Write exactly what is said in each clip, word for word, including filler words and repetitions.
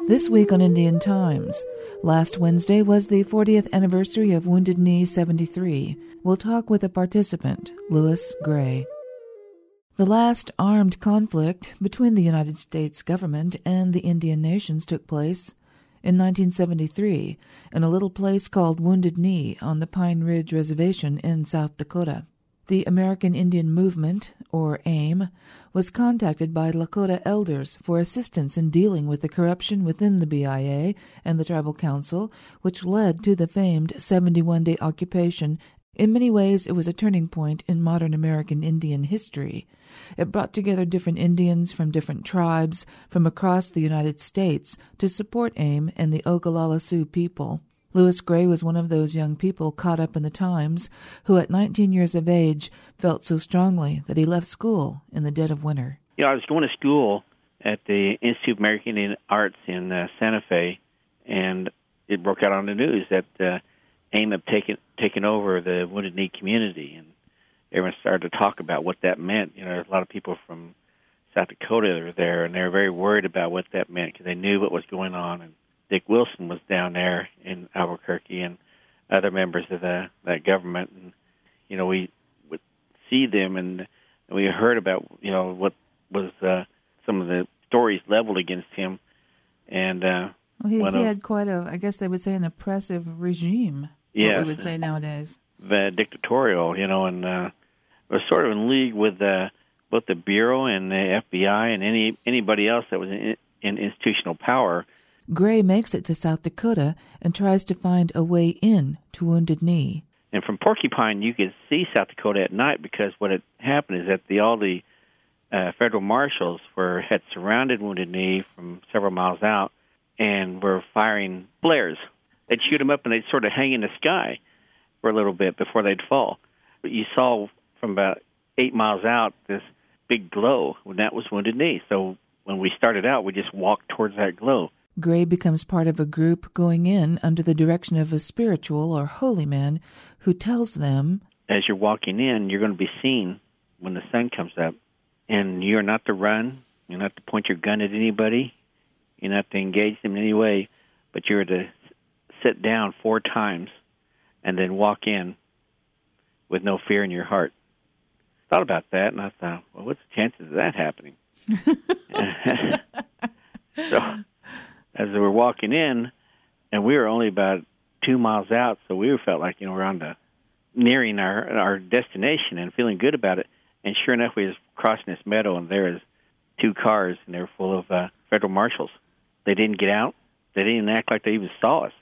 This week on Indian Times, last Wednesday was the fortieth anniversary of Wounded Knee seventy-three. We'll talk with a participant, Louis Gray. The last armed conflict between the United States government and the Indian nations took place in nineteen seventy-three in a little place called Wounded Knee on the Pine Ridge Reservation in South Dakota. The American Indian Movement, or AIM, was contacted by Lakota elders for assistance in dealing with the corruption within the B I A and the Tribal Council, which led to the famed seventy-one day occupation. In many ways, it was a turning point in modern American Indian history. It brought together different Indians from different tribes from across the United States to support AIM and the Oglala Sioux people. Louis Gray was one of those young people caught up in the times who at nineteen years of age felt so strongly that he left school in the dead of winter. You know, I was going to school at the Institute of American Indian Arts in uh, Santa Fe, and it broke out on the news that uh, AIM had taken, taken over the Wounded Knee community, and everyone started to talk about what that meant. You know, there's a lot of people from South Dakota that were there, and they were very worried about what that meant because they knew what was going on. And Dick Wilson was down there in Albuquerque and other members of the, that government. And, you know, we would see them and we heard about, you know, what was uh, some of the stories leveled against him. And uh, well, he, he had quite a, I guess they would say, an oppressive regime, yeah, what we would say nowadays. The dictatorial, you know, and uh, was sort of in league with uh, both the Bureau and the F B I and any anybody else that was in, in institutional power. Gray makes it to South Dakota and tries to find a way in to Wounded Knee. And from Porcupine, you could see South Dakota at night because what had happened is that the, all the uh, federal marshals were had surrounded Wounded Knee from several miles out and were firing flares. They'd shoot them up and they'd sort of hang in the sky for a little bit before they'd fall. But you saw from about eight miles out this big glow, and that was Wounded Knee. So when we started out, we just walked towards that glow. Gray becomes part of a group going in under the direction of a spiritual or holy man who tells them, as you're walking in, you're going to be seen when the sun comes up, and you're not to run, you're not to point your gun at anybody, you're not to engage them in any way, but you're to sit down four times and then walk in with no fear in your heart. Thought about that, and I thought, well, what's the chances of that happening? So as we were walking in, and we were only about two miles out, so we felt like, you know, we're on the nearing our our destination and feeling good about it. And sure enough, we was crossing this meadow, and there was two cars, and they were full of uh, federal marshals. They didn't get out. They didn't act like they even saw us.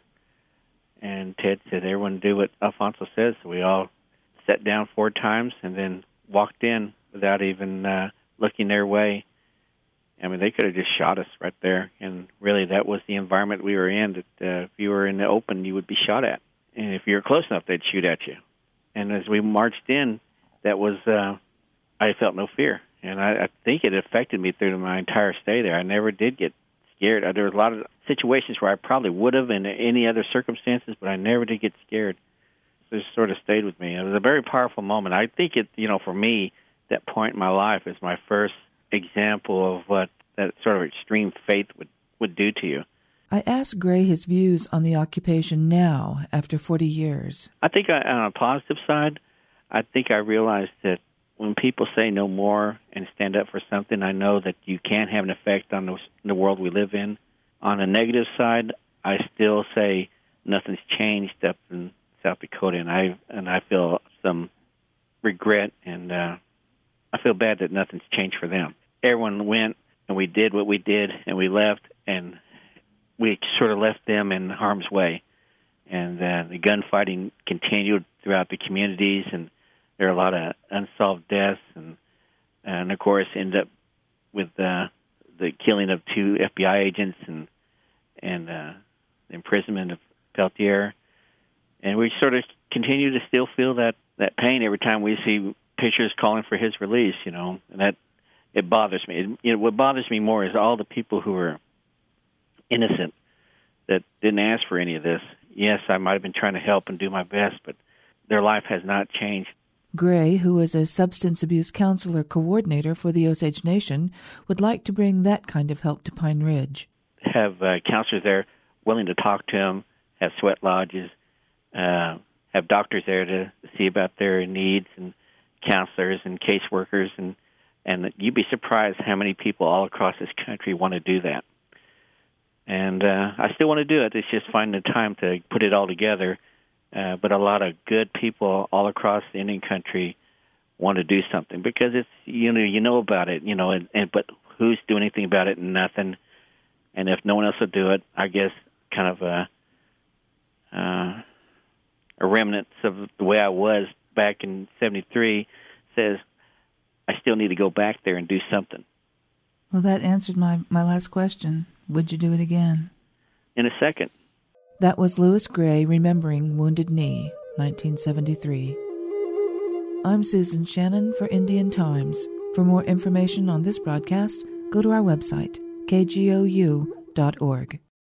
And Ted said, everyone do what Alfonso says. So we all sat down four times and then walked in without even uh, looking their way. I mean, they could have just shot us right there, and really that was the environment we were in, that uh, if you were in the open, you would be shot at. And if you were close enough, they'd shoot at you. And as we marched in, that was, uh, I felt no fear. And I, I think it affected me through my entire stay there. I never did get scared. There was a lot of situations where I probably would have in any other circumstances, but I never did get scared. So it just sort of stayed with me. It was a very powerful moment. I think it, you know, for me, that point in my life is my first example of what that sort of extreme faith would, would do to you. I asked Gray his views on the occupation now, after forty years. I think I, on a positive side, I think I realized that when people say no more and stand up for something, I know that you can have an effect on the, the world we live in. On a negative side, I still say nothing's changed up in South Dakota, and I and I feel some regret, and uh, I feel bad that nothing's changed for them. Everyone went, and we did what we did, and we left, and we sort of left them in harm's way. And uh, the gunfighting continued throughout the communities, and there are a lot of unsolved deaths, and, and of course, ended up with uh, the killing of two F B I agents and and uh, the imprisonment of Peltier. And we sort of continue to still feel that, that pain every time we see pictures calling for his release, you know, and that it bothers me. It, you know, what bothers me more is all the people who are innocent that didn't ask for any of this. Yes, I might have been trying to help and do my best, but their life has not changed. Gray, who is a substance abuse counselor coordinator for the Osage Nation, would like to bring that kind of help to Pine Ridge. have uh, counselors there willing to talk to them, have sweat lodges, uh, have doctors there to see about their needs, and counselors and caseworkers, and, and you'd be surprised how many people all across this country want to do that. And uh, I still want to do it. It's just finding the time to put it all together. Uh, but a lot of good people all across the Indian country want to do something because it's you know you know about it, you know, and, and but who's doing anything about it? Nothing. And if no one else will do it, I guess kind of a uh, a remnant of the way I was back in seventy-three says I still need to go back there and do something. Well, that answered my, my last question. Would you do it again? In a second. That was Louis Gray remembering Wounded Knee, nineteen seventy-three. I'm Susan Shannon for Indian Times. For more information on this broadcast, go to our website, k g o u dot org.